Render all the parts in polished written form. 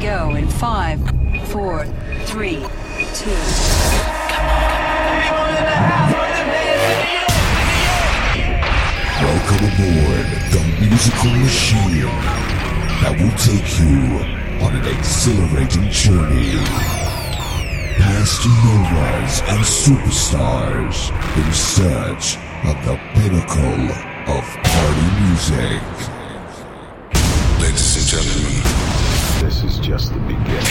go in 5, 4, 3, 2. Welcome aboard the musical machine that will take you on an exhilarating journey past novas and superstars in search of the pinnacle of party music. Ladies and gentlemen, this is just the beginning. 1, 2, 3, 4.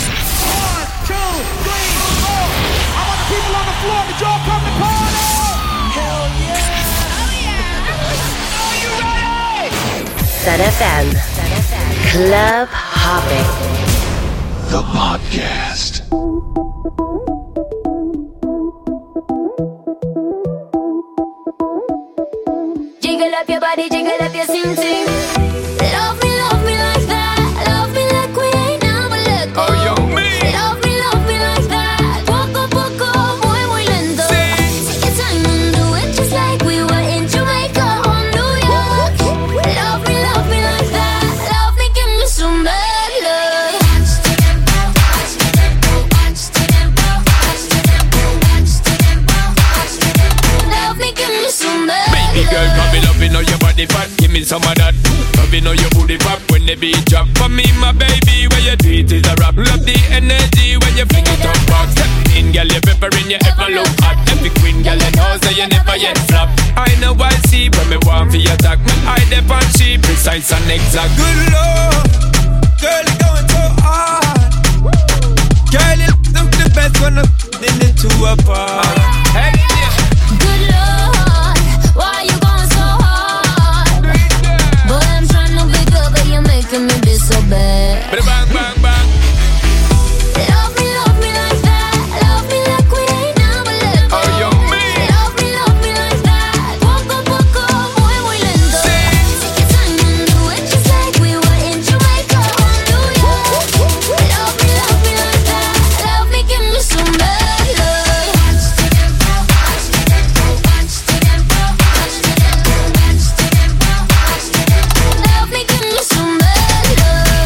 I want the people on the floor to y'all come to party. Hell yeah! Oh yeah! Are you ready? Sun FM. Club Hopping. The podcast. Jiggle up your body, jiggle up your sing-sing. Love me like that. Love me like we ain't never let go. oh yo, me. Love me like that. Poco, poco, muy, muy lento. Take your time and do it just like we were in Jamaica or New York. Love me like that. Love me, give me some bad love. Love me, give me some bad love. Baby girl, come in loving all your body fat. Give me some of that. Loving all your booty pop when the beat drop. For me, my baby, where you do it is a rap. Love the energy when you fling it up back. Step in, girl, you peppering, you ever look hot. Every queen, girl, you know, so you never yet flop. I know I see when me want for your attack. Me eye dep on she precise and exact. Good lord, girl, you going so hard. Girl, you look the best when I'm in the two apart. Hey, yeah. Good Lord, why you going so hard? Boy, I'm trying to pick up, but you're making me be so bad. Bang, bang, bang. Love me like that. Love me like we ain't never let go. Oh, yo, me. Love me like that. Poco, poco, muy, muy lento. Take your time and do it just like we were in Jamaica or New York. Love me like that. Love me, give me some bad love. Love me, give me some bad love.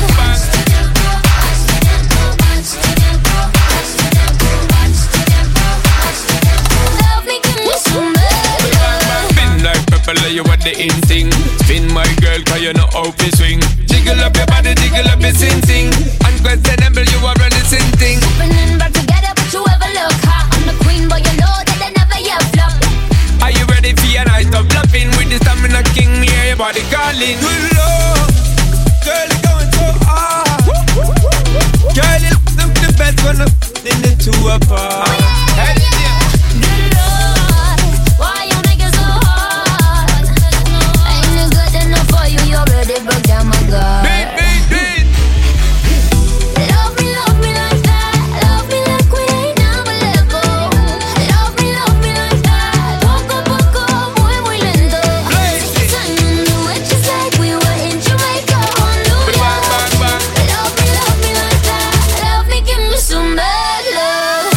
Love me, give me some bad love. Spin like pepper, you want the in thing. Spin my girl, cause you know how to swing. Jiggle up your body, jiggle up your sing. Unquestionable, you are running sing thing. Opening back together, but you ever look hot. I'm the queen, but you know that I never yet flop. Are you ready for your night of loving? With the stamina king, me hear your body calling. Good lord, girl, you going so hard. Girl, you look the best when I'm in the two apart. Hey, yeah. Good Lord, why you make it so hard? Ain't it good enough for you? You already broke down my guard. Beat, beat, beat. Love me like that. Love me like we ain't never let go. Love me like that. Poco, poco, muy, muy lento. Take your time and do it just like we were in Jamaica or New Bang, York. bang, bang. Love me like that. Love me, give me some bad love.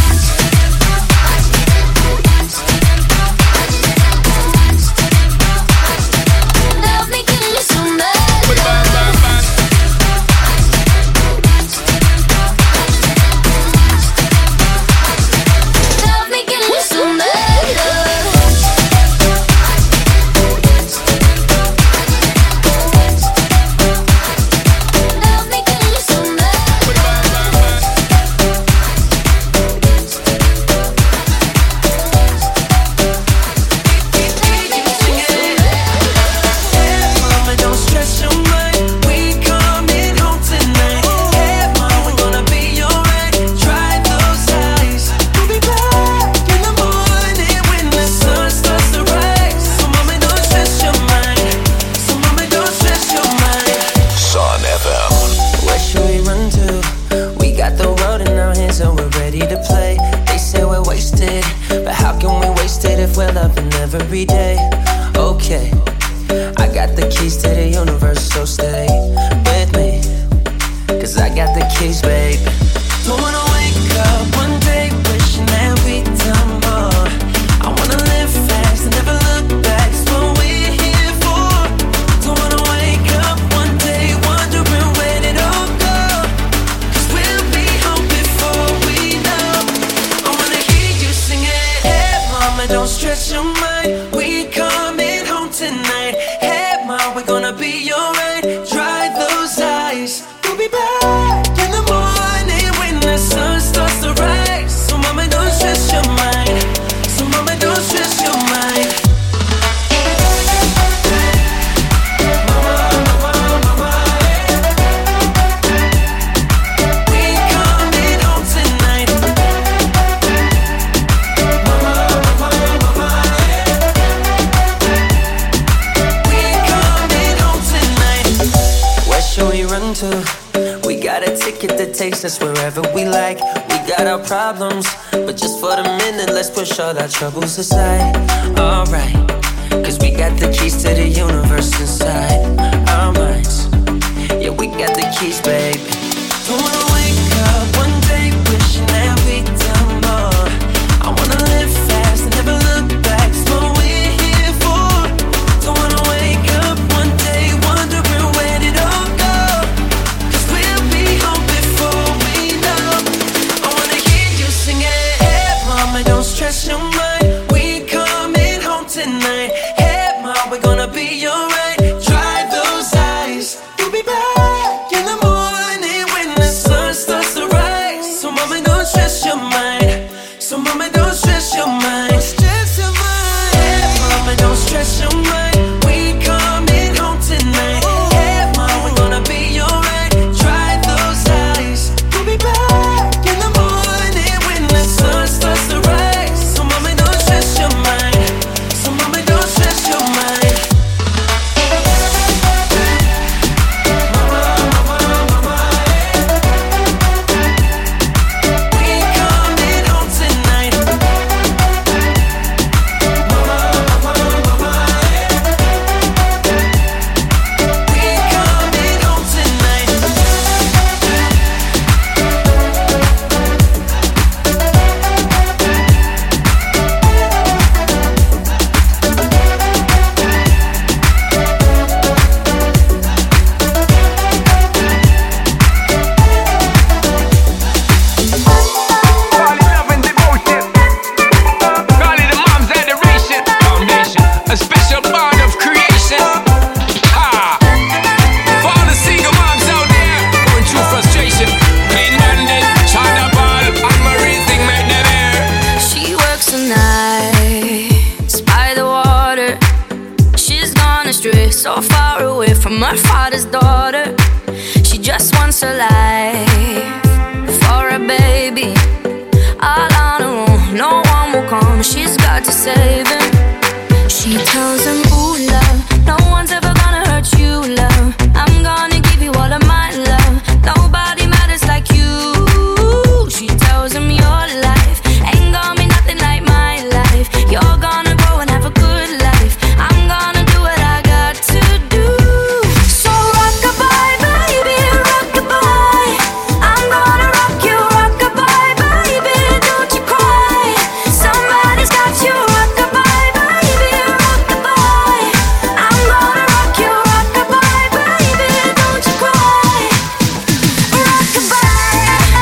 Love me, give me some bad Bang, love. bang, bang. Love me, give me some bad love. Love me, give me some bad love. Mama, don't stress your mind. We coming home tonight. Hey, mama, we're gonna be alright. Dry those eyes. We'll be back in the morning when the sun starts to rise. So mama, don't stress your mind. So mama, don't stress your mind. Sun FM. Where should we run to? We got the world in our hands and we're ready to play. They say we're wasted, but how can we waste it if we're loving every day? Okay, I got the keys to the universe, so stay with me, 'cause I got the keys, babe. Don't wanna wake up one day wishing that we'd done more. I wanna live fast and never look back. It's what we're here for. Don't wanna wake up one day wondering where it all go. 'Cause we're We got a ticket that takes us wherever we like. We got our problems, but just for the minute, let's push all our troubles aside. Alright, cause we got the keys to the universe inside our minds. Yeah, we got the keys, baby. Don't wanna wake up one day wishing that we'd done more. I wanna live fast and never look back. It's what we're here for. Don't wanna wake up one day wondering where did it all go. Cause we'll be home before we know. I wanna hear you singing. Hey mama, don't stress your mind. We coming home tonight. Hey mama, we're gonna be alright. Dry those eyes. We'll be back in the morning when the sun starts to rise. So mama, don't stress your mind. So mama, don't stress your mind. Stress your mind. Hey mama, don't stress your mind. We coming home tonight. Hey mama, we're gonna be alright. Dry those eyes. We'll be back in the morning when the sun starts to rise. So mama, don't stress your mind. So mama, don't stress your mind. We coming home tonight. We coming home tonight. Call it love and devotion. Call it a mom's adoration. Foundation, a special bond of creation. Ha! For all the single moms out there going through frustration. Clean Bandit, China Ball, and Marie thing make them air. She works the nights by the water. She's gone astray, so far away from her father's daughter. She just wants a life for a baby. All on her own, no one will come. She's got to save him. She tells him, ooh, love, no one's ever gonna hurt you, love. I'm gonna give you all of my love. Nobody matters like you. She tells him your life ain't gonna be nothing like my life. You're gonna grow and have a good life. I'm gonna do what I got to do. So rock-a-bye, baby, rock-a-bye. I'm gonna rock you, rock-a-bye, baby, don't you cry. Somebody's got you, rock-a-bye, baby, rock-a-bye. I'm gonna rock you, rock-a-bye, baby, don't you cry. Rock-a-bye,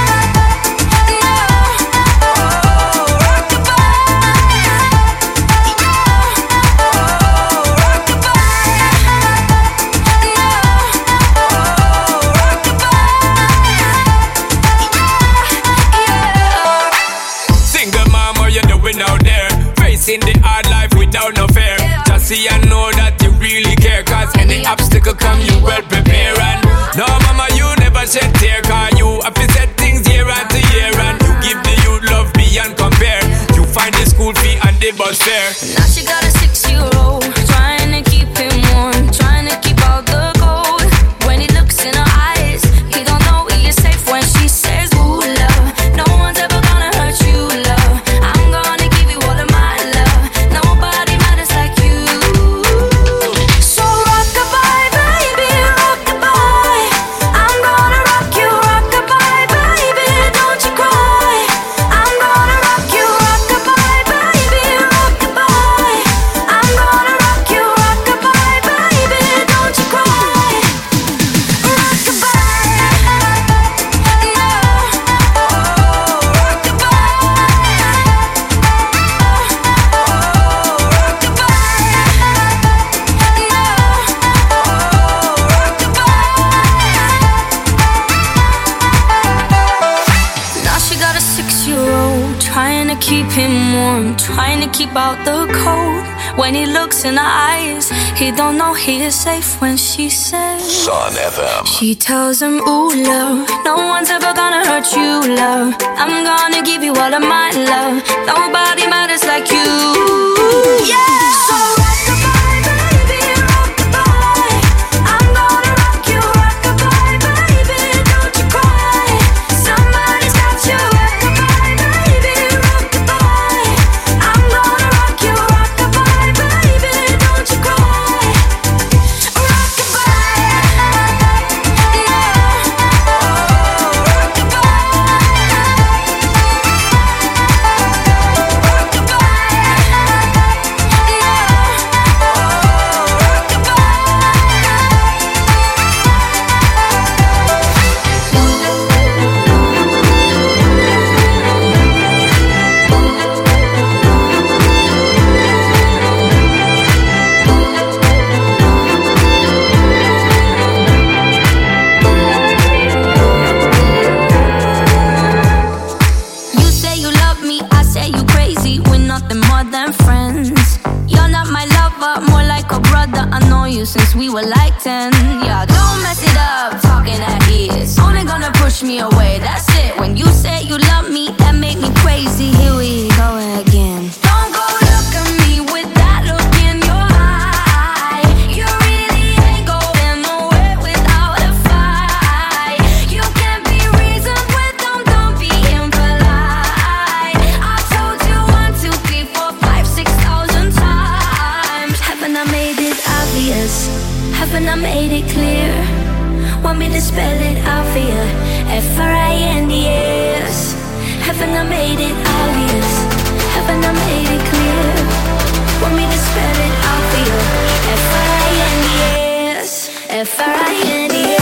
Single mom, what you doing out there? Facing the hard life without no fear. Just see and know that you really care. Cause any obstacle come, you well prepare. And no mama, you never shed tear. Cause you have to set things year after year. And you give the youth love beyond compare. You find the school fee and the bus fare. now she got a 6-year-old, trying to keep him warm, trying to keep out the cold. When he looks in her eyes, he don't know he is safe when she says, ooh, love, no one's ever gonna hurt you, love. I'm gonna give you all of my love. Nobody matters like you. So rock-a-bye, baby, rock-a-bye. I'm gonna rock you, rock-a-bye, baby, don't you cry. I'm gonna rock you, rock-a-bye, baby, rock-a-bye. I'm gonna rock you, rock-a-bye, baby, don't you cry. Now she got a 6-year-old, trying to keep him warm, trying to keep out the cold. When he looks in her eyes, he don't know he is safe when she says, Sun FM. she tells him, ooh, love, no one's ever gonna hurt you, love. I'm gonna give you all of my love. Nobody matters like you. Yeah. So rock-a-bye, baby, rock-a-bye. I'm gonna rock you, rock-a-bye, baby, don't since we were like 10. Yeah, don't mess it up, talking at ears. Only gonna push me away, that's it. When you say you love me, that make me crazy. Here we go again. Don't go look at me with that look in your eye. You really ain't going nowhere without a fight. You can't be reasoned with, don't be impolite. I told you 1, 2, 3, 4, 5, 6,000 times. Haven't I made it obvious? Haven't I made it clear? Want me to spell it out for you? F-R-I-N-D-S. Haven't I made it obvious? Haven't I made it clear? Want me to spell it out for you? F-R-I-N-D-S. F-R-I-N-D-S.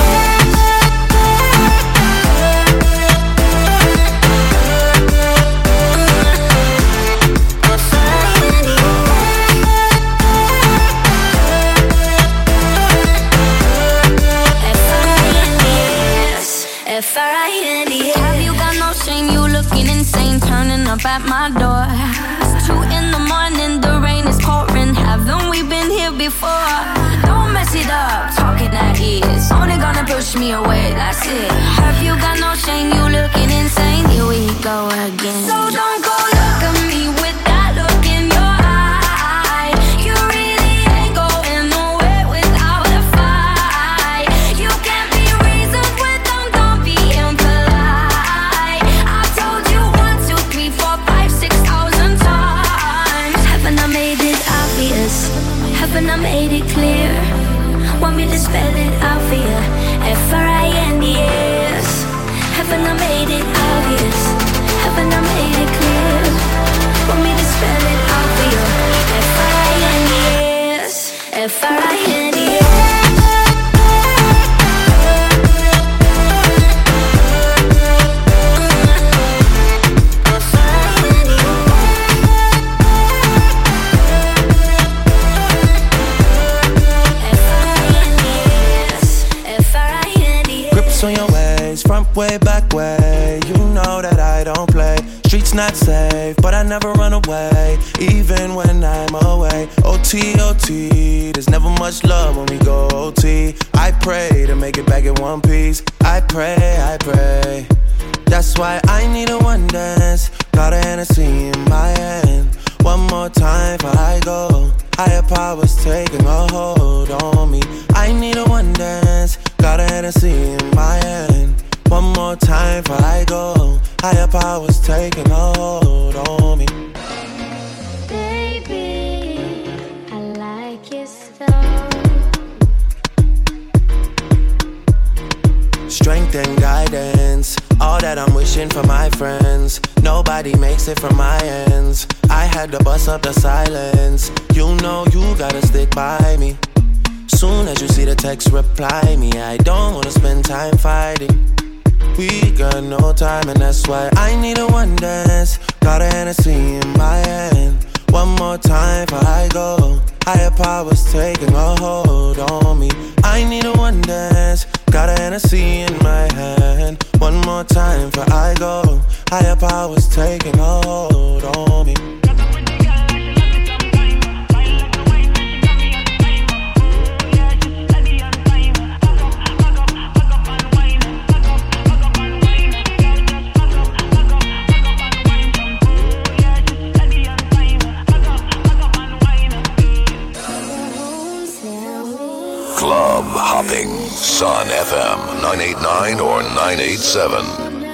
F-R-I-N-D-S. Have you got no shame? You looking insane, turning up at my door. It's 2 in the morning, the rain is pouring. Haven't we been here before? Don't mess it up, talking at ears. Only gonna push me away, that's it. Have you got no shame? You looking insane. Here we go again. So don't go look at me with that look in your eye. You really ain't going nowhere without a fight. You can't be reasoned with, don't be impolite. I told you 1, 2, 3, 4, 5, 6,000 times. Haven't I made it obvious? Haven't I made it clear? Want me to spell it out for you? F-R-I-N-D-S. Haven't I made it obvious? Haven't I made it clear? Want me to spell it out for you? F-R-I-N-D-S. F-R-I-N-D-S. On your ways, front way, back way. You know that I don't play. Streets not safe, but I never run away, even when I'm away. O-T, O-T, there's never much love when we go O-T. I pray to make it back in one piece. I pray. That's why I need a one dance. Got a Hennessy in my hand. One more time before I go. Higher powers taking a hold on me. I need a one dance. Got a Hennessy in my hand. One more time before I go. Higher powers taking a hold on me. Baby, I like your so. Strength and guidance, all that I'm wishing for my friends. Nobody makes it from my ends. I had to bust up the silence. You know you gotta stick by me. Soon as you see the text, reply me. I don't wanna spend time fighting. We got no time and that's why I need a one dance. Got a Hennessy in my hand. One more time before I go. Higher powers taking a hold on me. I need a one dance. Got a Hennessy in my hand. One more time before I go. Higher powers taking a hold on me. Club hopping, Sun FM 989 or 987.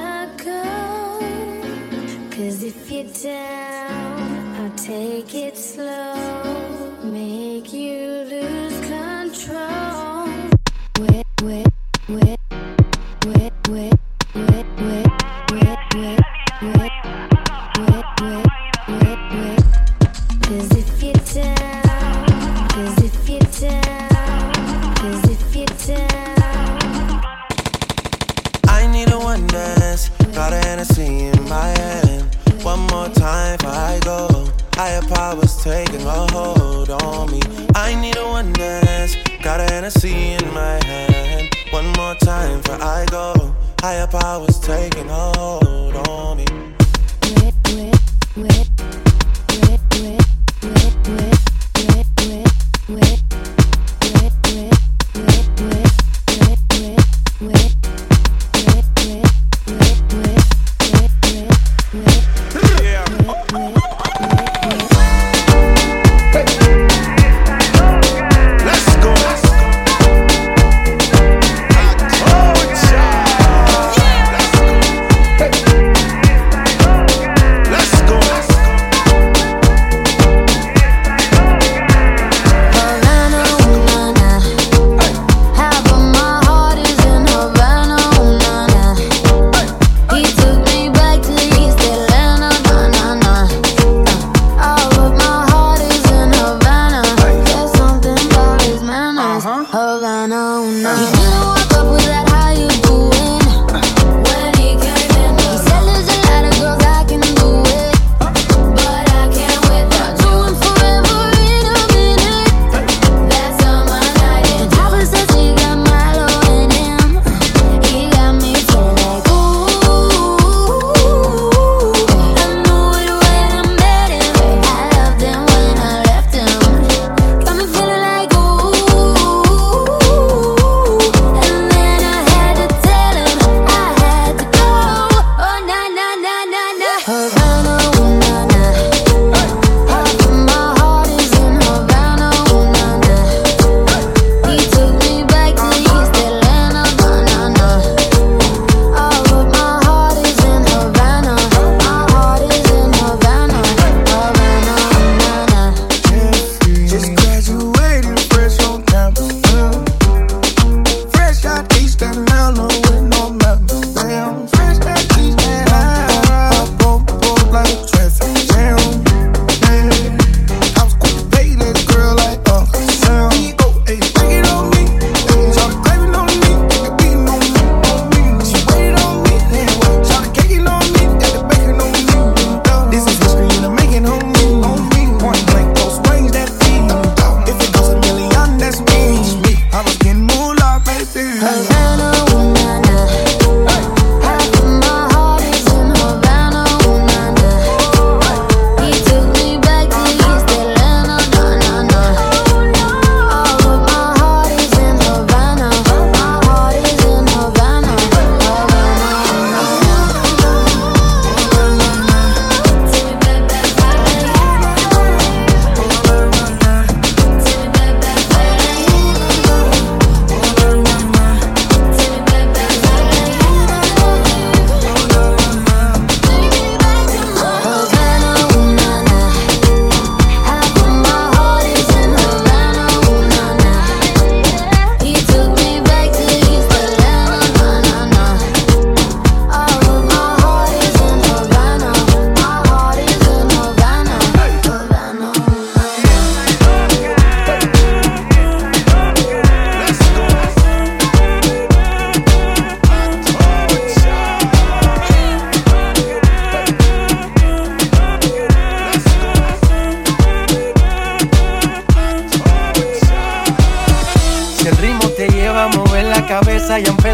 Cause if you're down, I'll take it slow. Make you lose control. Wet, wet, wet, wet, wet, wet, wet, wet, wet, wet, wet, wet, wet, wet. Cause if you're down, cause if you're down. I need a one dance. Got a Hennessy in my hand. One more time before I go. Higher powers taking a hold on me. I need a one dance. Got a Hennessy in my hand. One more time before I go. Higher powers taking a hold on me. Wet, wet, wet, wet, wet, wet, wet, wet, wet, wet, wet.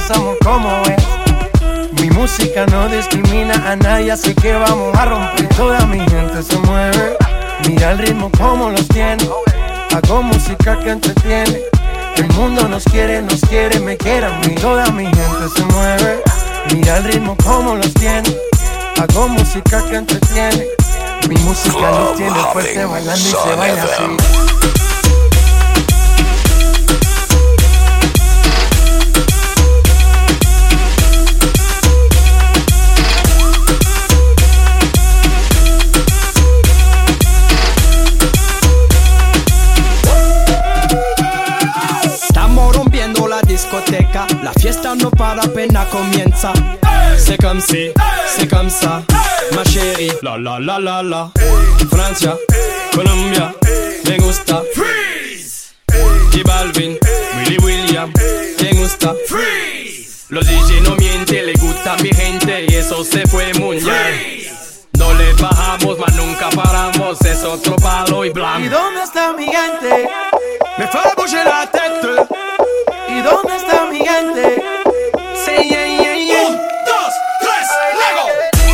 pasamos como es. Mi música no discrimina a nadie, así que vamos a romper. Toda mi gente se mueve. Mira el ritmo como los tiene. Hago música que entretiene. El mundo nos quiere, me quiere a mí. Toda mi gente se mueve. Mira el ritmo como los tiene. Hago música que entretiene. Mi música los tiene fuerte bailando y se baila así. Discoteca, la fiesta no para apenas comienza. C'est comme si, c'est comme ça, ma chérie. La la la la la. Francia, Colombia, me gusta. Freeze. J Balvin, Willy William, me gusta. Freeze. Los DJ no mienten, le gusta a mi gente y eso se fue mundial. No le bajamos, mas nunca paramos, es otro palo y blanco. ¿Y dónde está mi gente? Me fait bouger la tête. ¿Y dónde está mi gente? Say yeah, yeah, yeah. 1, 2, 3, Lego.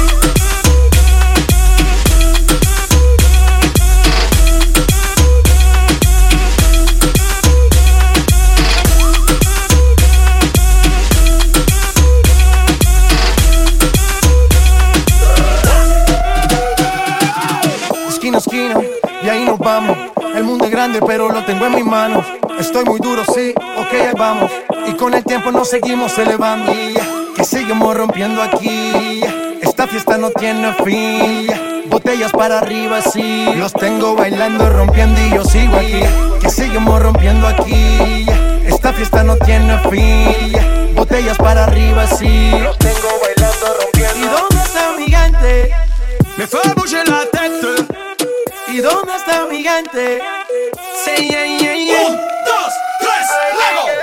Esquina a esquina, y ahí nos vamos. El mundo es grande, pero lo tengo en mis manos. Estoy muy duro, sí, ok, ahí vamos. Y con el tiempo nos seguimos elevando. Que seguimos rompiendo aquí. Esta fiesta no tiene fin. Botellas para arriba, sí. Los tengo bailando, rompiendo y yo sigo aquí. Que seguimos rompiendo aquí. Esta fiesta no tiene fin. Botellas para arriba, sí. Los tengo bailando, rompiendo. ¿Y dónde está mi gente? Me fait bouger la tête. ¿Y dónde está mi gente? Say yeah, yeah, yeah. 1, 2, 3, Lego.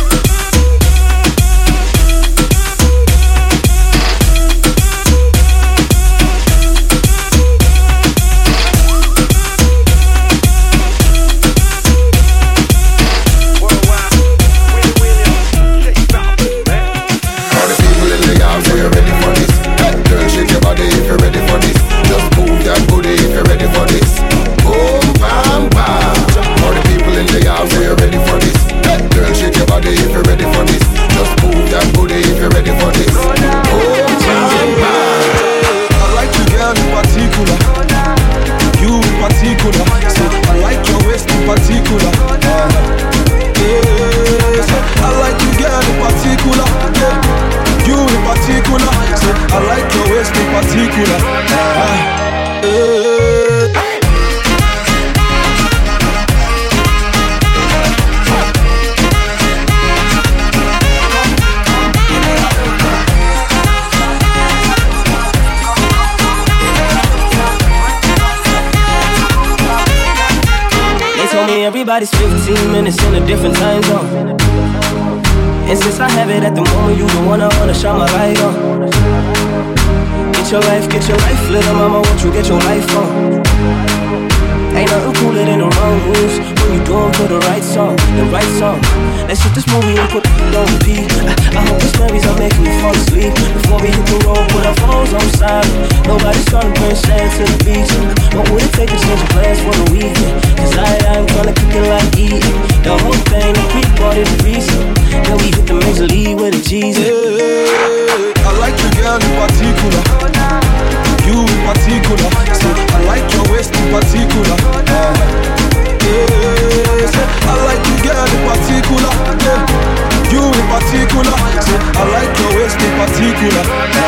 Everybody's 15 minutes in a different time zone. And since I have it at the moment, you the one I wanna shine my light on. Get your life, little mama, won't you get your life on? Ain't nothing cooler than the wrong moves when you do 'em for the right song, the right song. Let's hit this movie and put it on repeat. I hope this memories are making me fall asleep. Before we hit the road, put our phones on silent. Nobody's trying to bring sand to the beach. What would it take to change your plans for the weekend? Cause I'm trying to kick it like eating. The whole thing, the pre-party, the reason. Then we hit the major league with a Jesus. I like you, girl, in particular. You in particular. So I like your waist in particular. I like you, girl, in particular. You in particular. So I like your waist in particular.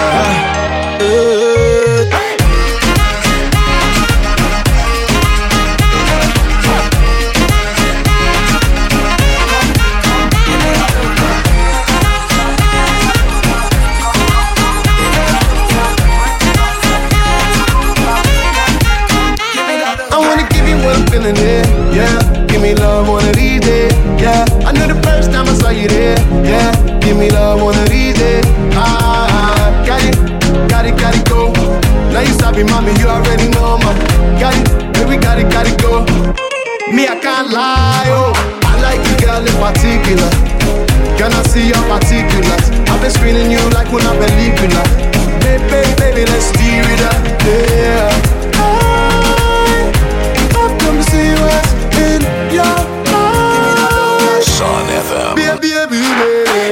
Feeling it, yeah. Give me love one of these days, yeah. I knew the first time I saw you there, yeah. Give me love one of these days. Got it, go. Now you sabi, mommy, you already know, ma. Got it, baby, got it, go. Me, I can't lie, oh. I like you, girl, in particular. Girl, and I see your particulars. I've been screening you like when I believe you not. Baby, baby, let's steer it up, yeah. I've come to see what's in your eyes. Sun FM. Baby, baby, baby.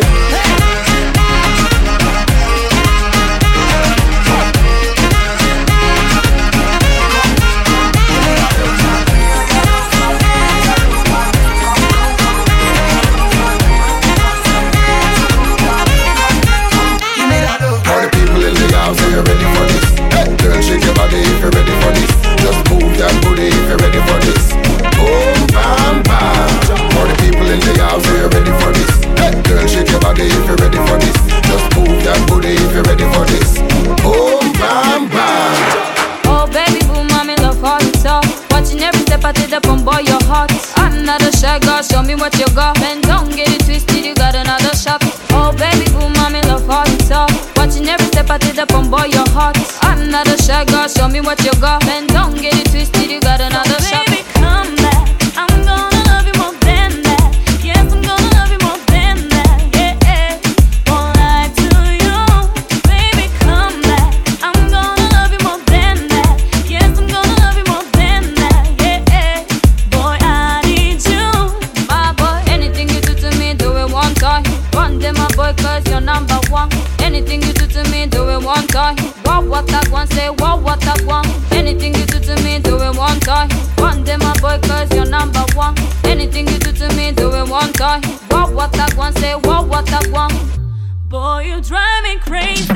Are you ready for this? Hey, girl, shake your body if you're ready for this. Just move that booty if you're ready for this. Boom, bam, bam. For the people in the house, are you ready for this? Hey, girl, shake your body if you're ready for this. Just move that booty if you're ready for this. Boom, bam, bam. Oh, baby, boom, I'm in love how you talk. Watching every step I take up on boy your heart. I'm not a shy girl, show me what you got. And don't get it twisted, you got another shot. Oh, baby, boom, I'm in love how you talk. Watching every step I take up on boy your heart. I'm not a shy girl, show me what you got. And don't get it twisted, you got another shot. Baby, come back, I'm gonna love you more than that. Yes, I'm gonna love you more than that. Yeah, won't lie to you. Baby, come back, I'm gonna love you more than that. Yes, I'm gonna love you more than that. Yeah, boy, I need you. My boy, anything you do to me, do it one time. One day, my boy, cause you're number one. Anything you do to me, do it one time. What I want, say what I want. Anything you do to me, do it one time. One day, my boy, cause you're number one. Anything you do to me, do it one time. What I want, say what I want. Boy, you drive me crazy.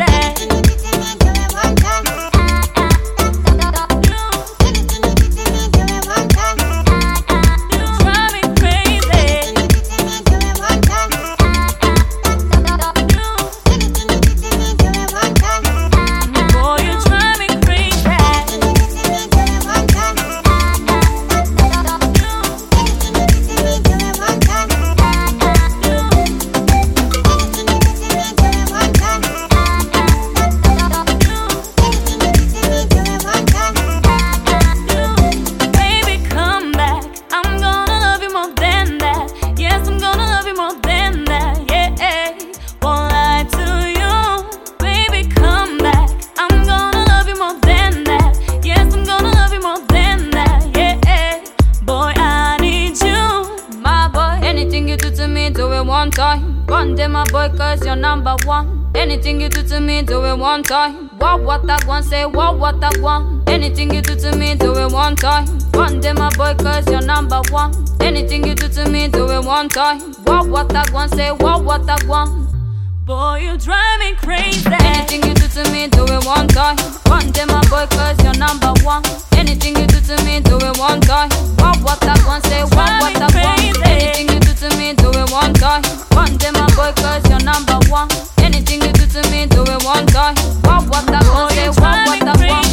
One day, my boy, cause you're number one. Anything you do to me, do it one time. What I want, say what I want. Anything you do to me, do it one time. One day, my boy, cause you're number one. Anything you do to me, do it one time. What I want, say what I want. Boy, you drive me crazy. Anything you do to me, do it one time. One day, my boy, cause you're number one. Anything you do to me, do it one time. What I want, say what I want. Anything you do to me, do it one time. One day, my boy, cause you're number one. Anything you do to me, do it one time. What I want, say what I want.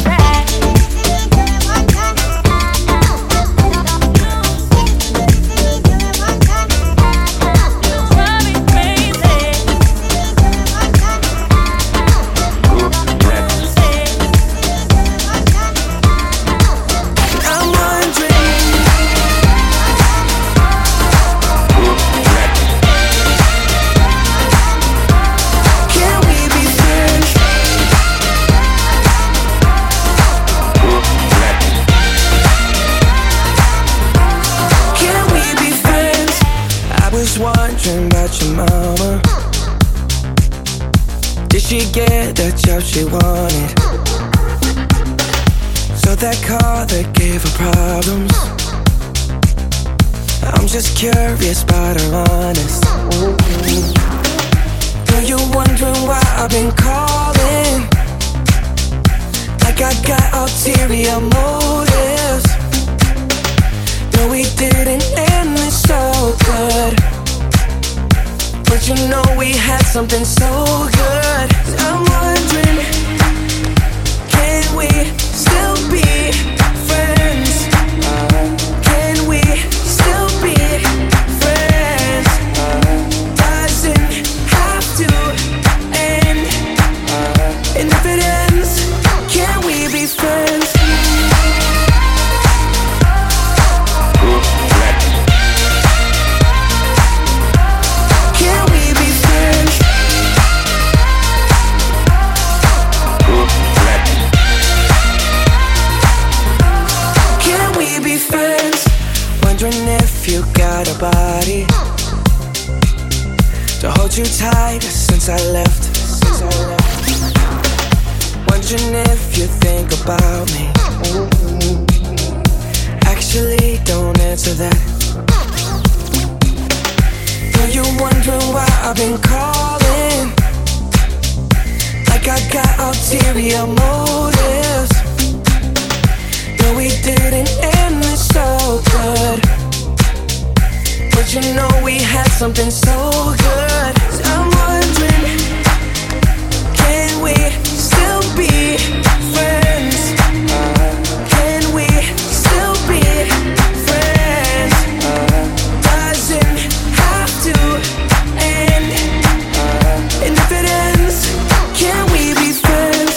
Your mama, did she get the job she wanted? So that car that gave her problems. I'm just curious about her honest. Are you wondering why I've been calling? Like I got ulterior motives. No, we didn't end this so good. But you know we had something so good. I'm wondering, can we still be friends? Can we still be friends? Doesn't have to end. And if it ends, can we be friends? Can we be you got a body to hold you tight since I left. Wondering if you think about me. Actually, don't answer that. Are you wondering why I've been calling? Like I got ulterior motives. No, we didn't end this so good, but you know we had something so good. So I'm wondering, can we still be friends? Can we still be friends? Doesn't have to end. And if it ends, can we be friends?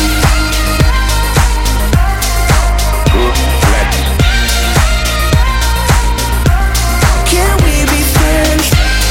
Can we be friends?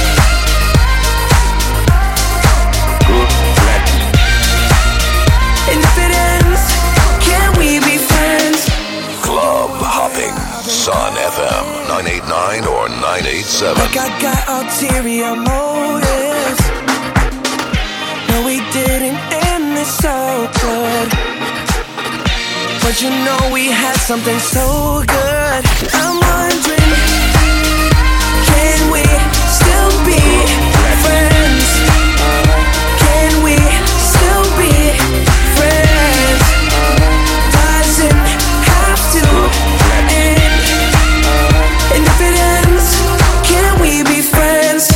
And if it ends, can we be friends? Club hopping. Sun FM 989 or 987. Like I got ulterior motives. No, we didn't end this so good, but you know we had something so good. I'm wondering, can we still be friends? Can we still be friends? Doesn't have to end. And if it ends, can we be friends?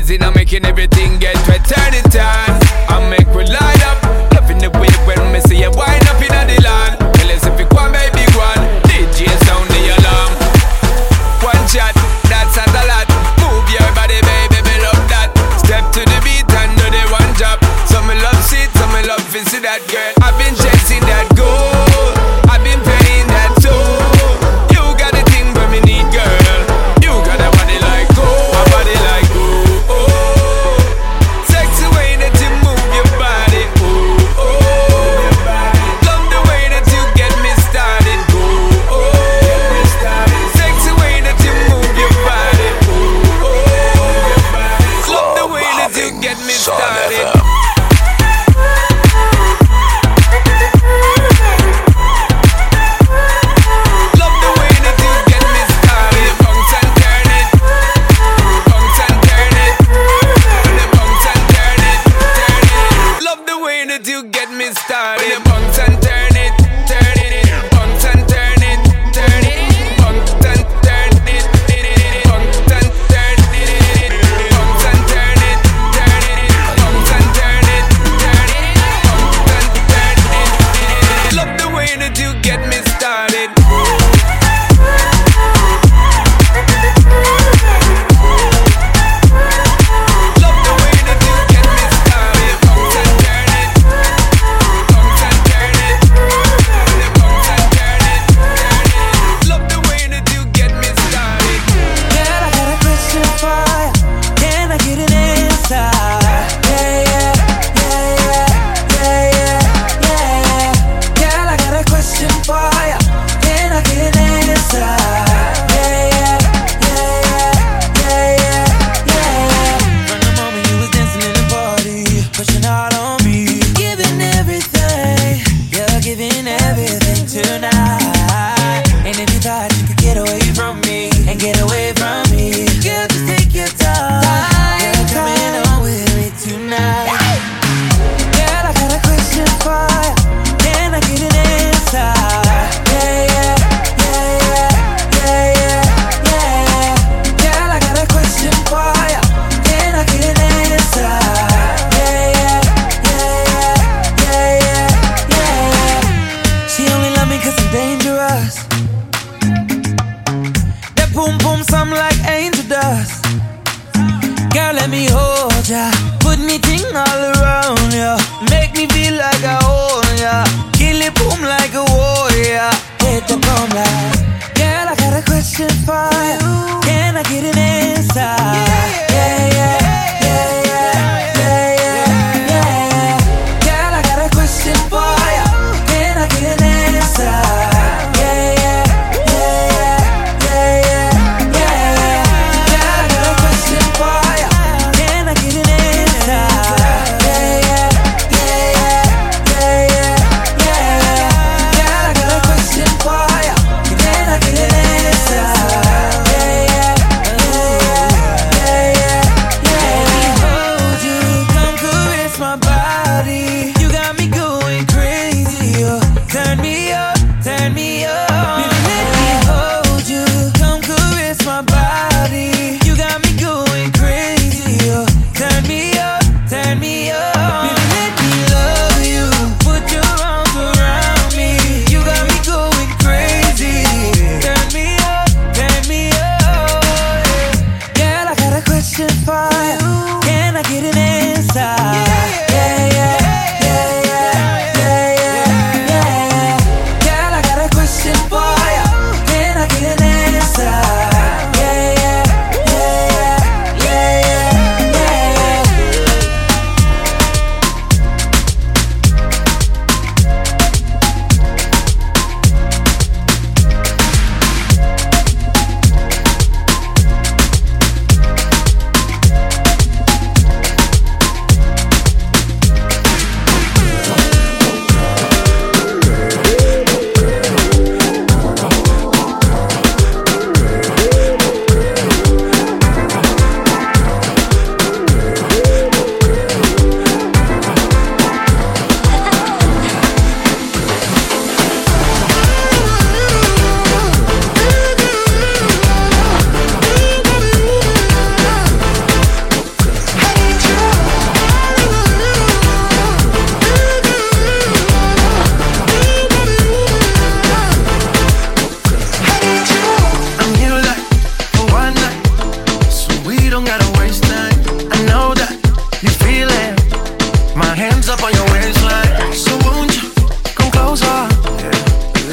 blazing and making everything get wet. Turn it on and make we light up. Loving the way when me see you wind up in the land. Tell us if you want, baby, go on. DJ sound the alarm. One shot, that's a lot. Move your body, baby, me love that. Step to the beat and do the one job. Some me love sit, some me love to see that girl. I've been chasing that goal, I've been paying that toll. You got the thing where me need, girl. You got a body like gold, a body like gold. Oh, sexy way that you move your body. Oh, oh, love the way that you get me started. Oh, oh, sexy way that you move your body. Oh, oh, love the way that you get me started.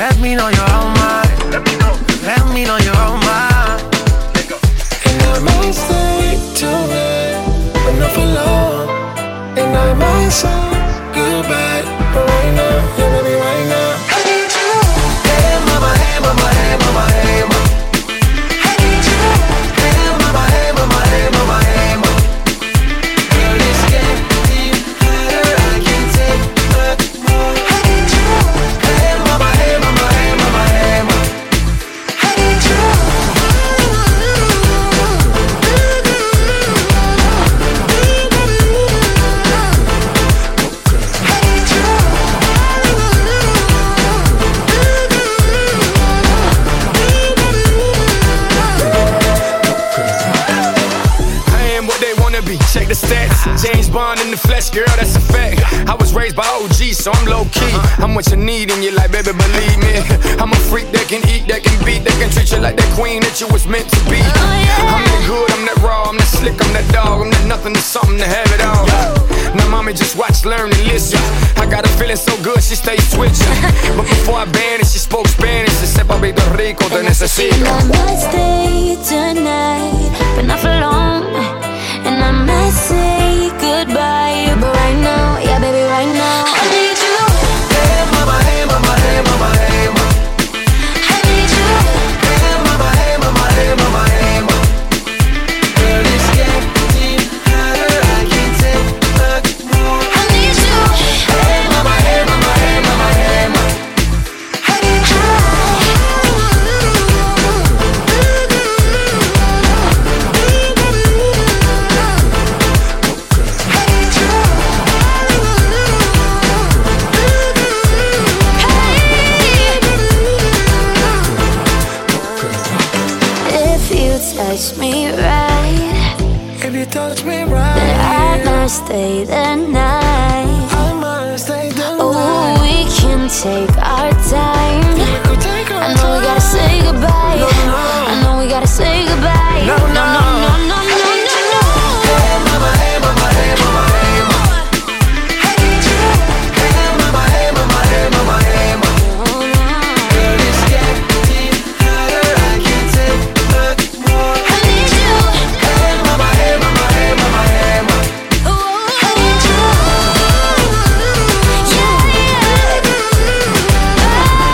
Let me know you're on mine. Let me know you're on mine. And I might stay tonight, but not for long. And I might say goodbye, but right now, yeah, baby, right now. I need you. Hey mama, hey mama, hey mama, hey mama. I need you. Hey mama, hey mama, hey mama, hey mama. Girl, it's getting hotter, I can't take much more. I need you. Hey mama, hey mama, hey mama, hey mama. I need you. Check the stats, James Bond in the flesh, girl, that's a fact. I was raised by OG, so I'm low-key. I'm what you need in your life, baby, believe me. I'm a freak that can eat, that can beat, that can treat you like that queen that you was meant to be. I'm that good, I'm that raw, I'm that slick, I'm that dog, I'm that nothing to something to have it all. Now mommy just watch, learn, and listen. I got her feeling so good, she stays switching. But before I vanished, she spoke Spanish. Se sepa Puerto Rico, te necesito. And I might stay tonight, but not for long. And I might say goodbye, but right now, yeah, baby, right now, I need you. Hey mama, hey mama, hey mama, hey mama. I need you. Hey mama, hey mama, hey mama, hey mama. Girl, it's getting hotter, I can't take much more. I need you. Hey mama, hey mama, hey mama, hey mama. I need you. Touch me right. If you touch me right, then I might stay the night. I might stay the night. Oh, we can take our time. We could take our I know we gotta say goodbye. No. I know we gotta say goodbye. No. No, no, no, no, no, no, no. Hey mama, hey mama, hey mama, hey mama. I need you. Hey mama, hey mama, hey mama, hey mama. Girl, it's getting hotter, I can't take much more. I need you. Hey mama, hey mama, hey mama, hey mama. I need you. Yeah, yeah.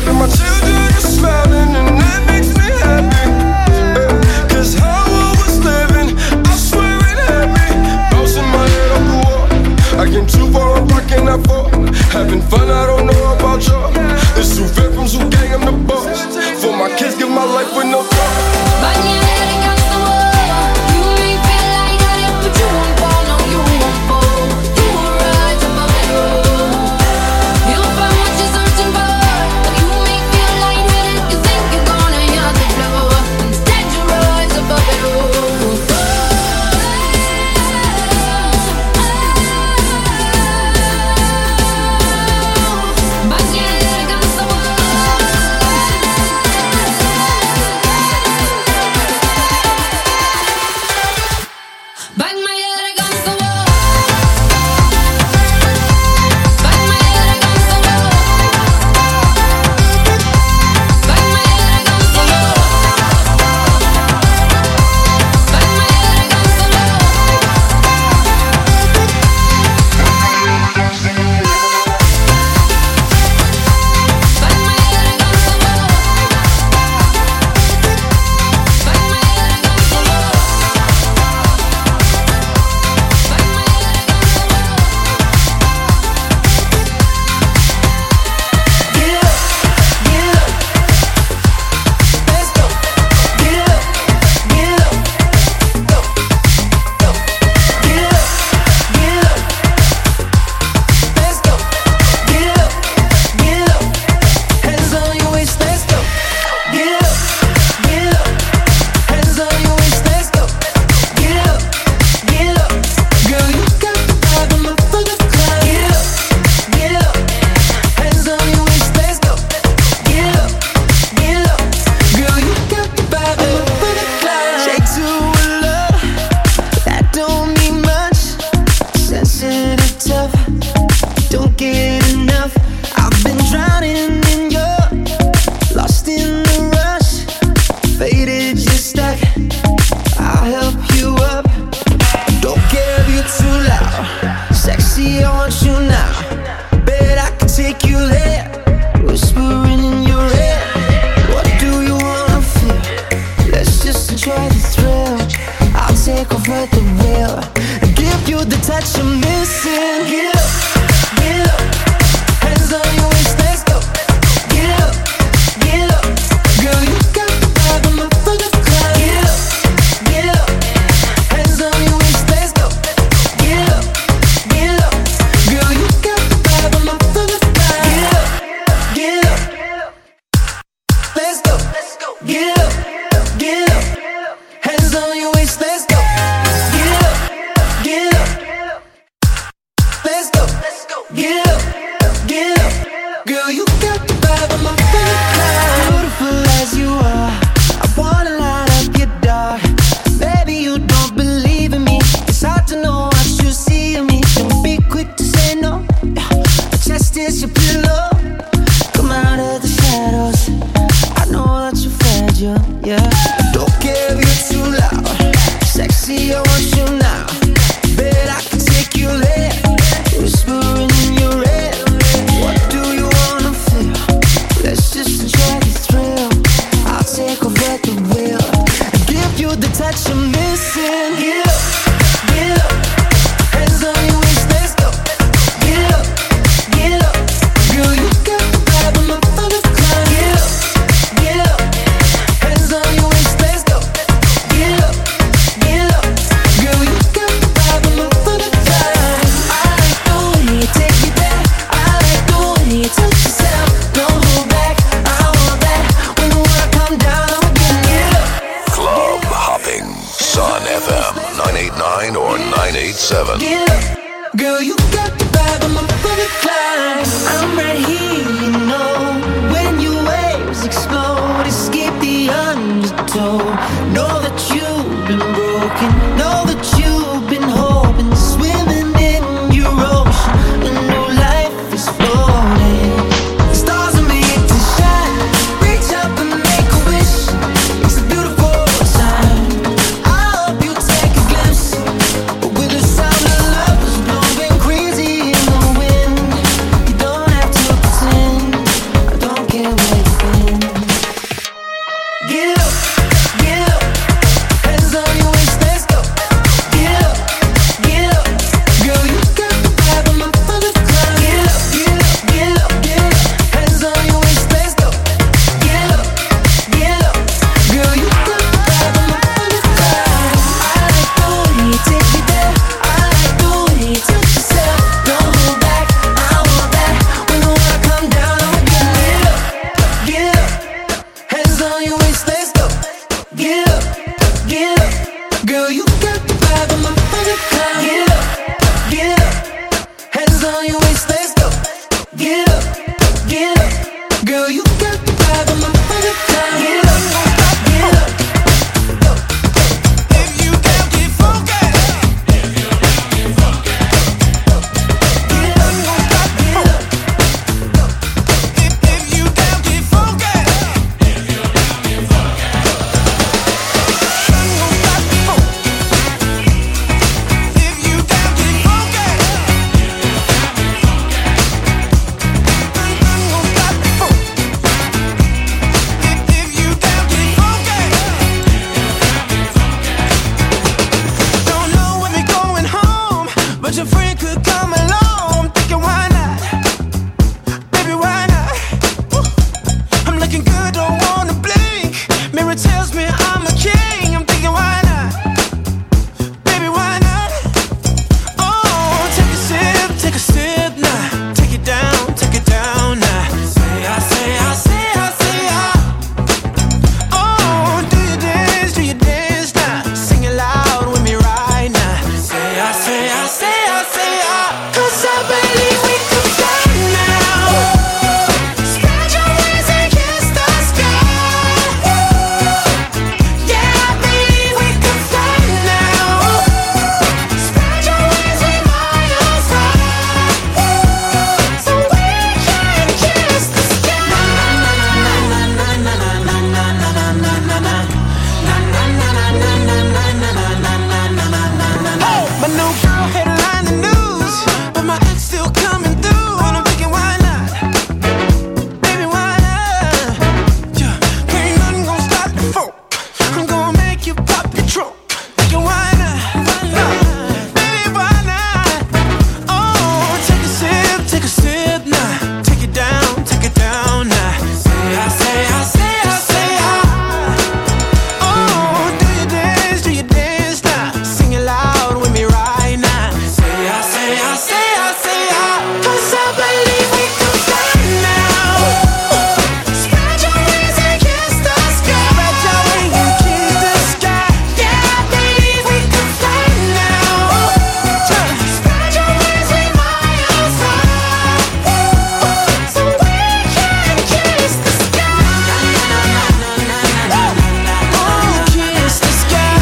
And my children are smiling and that makes me happy. Cause how I was living, I swear it had me bouncing my head off the wall. I came too far, I'm rocking that fall. Having fun, I don't know about y'all. It's too fair from Zoo Gang, I'm the boss. For my kids, give my life with no thought. Bang your head against the wall. You may feel like that, but you won't fall, no, you won't fall. You will rise above it all. You'll find what you're searching for. You may feel lightheaded, you think you're gonna hit the floor. Instead you rise above it all. Bang your head against the wall. Bang my head against the wall. Bang my head against the wall. Bang my head against the wall. Bang my head against the wall. Bang my head against the wall. Bang my head against the wall. Hands on your waist, let's go. Get up, get up. Hands on your waist, let's go. Get up, get up. Girl, you got the vibe, I'm up for the climb. Get up, get up. Hands on your waist, let's go. Get up, get up. Girl, you got the vibe, I'm up for the climb. Shake to a love that don't mean much. Sensitive, tough, don't get enough. I've been drowning in your, lost in the rush, faded, you're stuck. I'll help you up. Don't care if you're too loud. Sexy, I want you now. Bet I can take you there. Whispering in your ear. What do you wanna feel? Let's just enjoy the thrill. I'll take over the wheel and give you the touch I'm missing. Get up, get up. Hands on your waist, let's go. Get up, get up. Girl, you got the vibe, I'm up for the climb. Get up, get up. Hands on your waist, let's go. Get up, get up. Girl, you got the vibe, I'm up for the climb. Get up, get up. Let's go, get up, get up. Hands on your waist, let's go. Get up, get up. Let's go, get up, get up. Girl, you got the vibe, I'm up for the climb. Beautiful as you are, I wanna light up your dark. Baby, you don't believe in me. It's hard to know what you see in me. Don't be quick to say no. My chest is your pillow. Come out of the shadows. I know that you're fragile, yeah. Don't care if you're too loud. Sexy, I want you now. Bet I can take you there. Whispering in your ear. What do you wanna feel? Let's just enjoy the thrill. I'll take over the wheel and give you the touch I'm missing. Get up, get up. Hands on your waist, let's go. Get up, get up. Girl, you got the vibe, I'm up for the climb. Get up, get up. Hands on your waist, let's go. Get up, get up. Girl, you got the vibe, I'm up for the climb. I like the way you take me there. I like the way you touch yourself. Don't hold back, I want that. When you wanna come down, I'm getting it up. Club hopping. Sun FM 989 or 987. Get up, girl, you got the vibe, I'm up for the climb. I'm right here, you know. When your waves explode, escape the undertow. Know that you've been broken, know that you've been hoping. Swimming in your ocean, a new life is floating. Stars are made to shine, reach up and make a wish. It's a beautiful time. I hope you take a glimpse with the sound of love. Girl, you got the vibe, I'm up for the time. Get up, get up. If you down, get funky. If you down, get funky. Get up, get up. If you down, get funky. If you down, get funky. If you down, get funky. Your friend could come along. I'm thinking, why not? Baby, why not? I'm looking good, don't wanna blink. Mirror tells me I'm a king. I'm thinking, why not? Baby, why not? Oh, take a sip now. Take it down now. Say I. Oh, do you dance now? Sing it loud with me right now. Say I. 'Cause I believe we can fly now. Spread your wings and kiss the sky. Yeah, I believe we can fly now. Spread your wings with miles high, so we can kiss the sky. My new girl headline the news, but my ex still coming through, and I'm thinking, why not? Baby, why not? Yeah, ain't nothing gonna stop the funk. I'm gonna make you pop your trunk. Thinking, why not? Baby, why not? Oh, take a sip now. Take it down now. Say I. Oh, do you dance now? Sing it loud with me right now. Say I. 'Cause I believe we can fly now. Spread your wings and kiss the sky. Yeah, I believe we can fly now. Spread your wings with miles high, so we can kiss the sky. Oh, kiss the sky.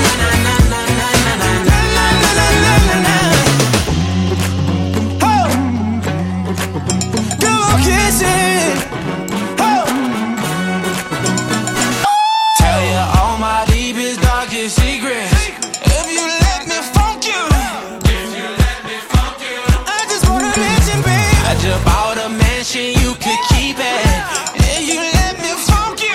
Go kiss it. Tell you all my deepest, darkest secrets. If you let me funk you. I just wanna mention, babe, I just bought a mansion, you could keep it. If you let me funk you.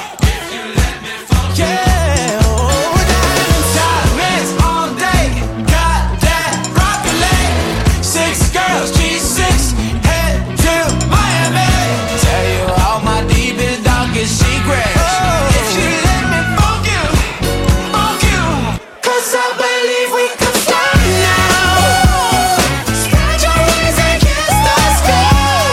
Yeah, oh, diamonds all day. Got that rocket. 6 girls, G6, head to Miami. Tell you all my deepest, darkest secrets. If you let me funk you. 'Cause I believe we can fly now. Spread your wings and kiss the sky.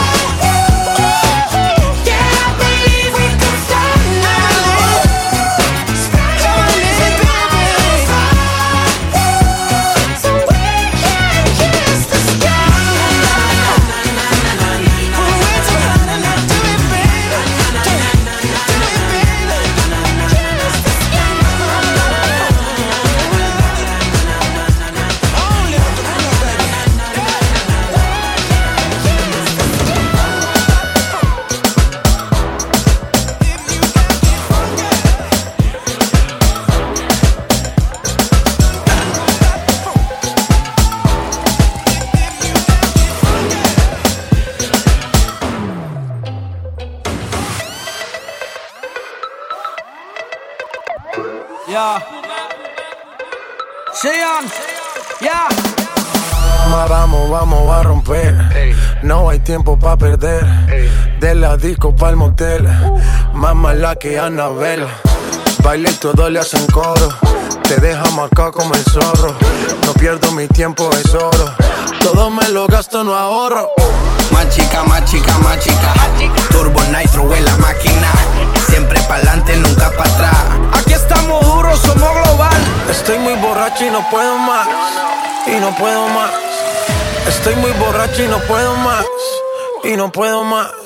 Yeah, I believe we can fly now. Spread your wings and miles high, so we can kiss the sky. Do it, baby. Yeah. Sean. Yeah. Vamos a romper. No hay tiempo pa' perder. De la disco pa'l motel. Más mala que Annabelle. Baile y todo le hacen coro. Te deja marcado como el zorro. No pierdo mi tiempo, es oro. Todo me lo gasto, no ahorro. Más chica, más chica, más chica. Turbo Nitro en la máquina. Siempre pa'lante, nunca para atrás. Aquí estamos duros, somos global. Estoy muy borracho y no puedo más. Y no puedo más. Estoy muy borracho y no puedo más. Y no puedo más.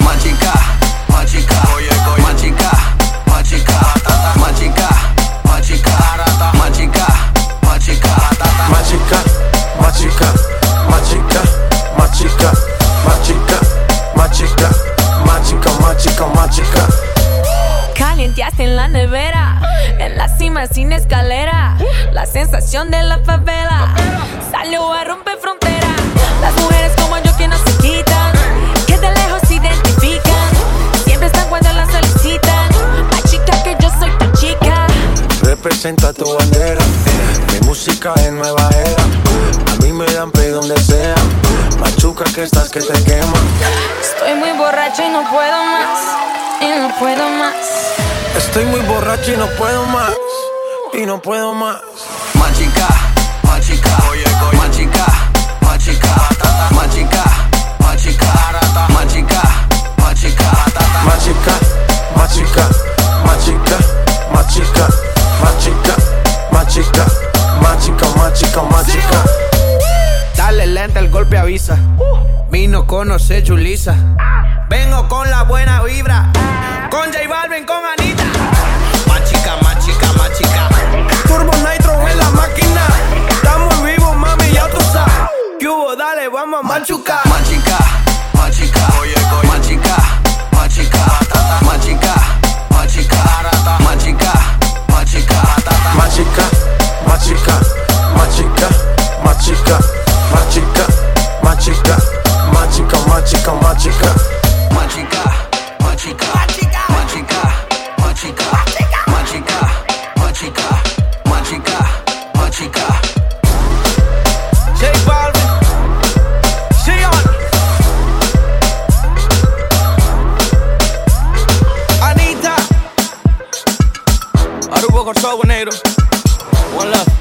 Machica, machica, machica, machica, machica, machica, machica, machica, Machica, machica, machica, machica, machica, machica, machica, machica, machica. Calienteaste en la nevera, en la cima sin escalera. La sensación de la favela salió a romper frontera. Las mujeres como yo que no se quitan, que de lejos se identifican, siempre están cuando las solicitan. Machica que yo soy tu chica. Representa tu bandera, mi música es nueva era. A mí me dan play donde sea. Machuca que estás que te quema. Estoy muy borracha y no puedo más, y no puedo más. Estoy muy borracho y no puedo más, y no puedo más. Machica, machica, machica, machica, machica, machica, machica, machica, machica, machica, machica, machica, machica, machica, machica, machica, machica. Dale lenta, el golpe avisa. Vino conoce Julissa. Vengo con la buena vibra. Con J Balvin, con Anita. Machica, machica, machica. Turbo Nitro en la máquina. Estamos vivos, mami, ya tú sabes. ¿Qué hubo? Dale, vamos a machucar. Machica, machica, machica, machica, machica, machica, machica, machica, machica, machica, machica, machica, machica, machica, machica, machica, machica. Machica, machica, machica, machica, machica, machica, machica, machica, machica. J Balvin, Sion, Anita, Arubo Corso Negro, One Love.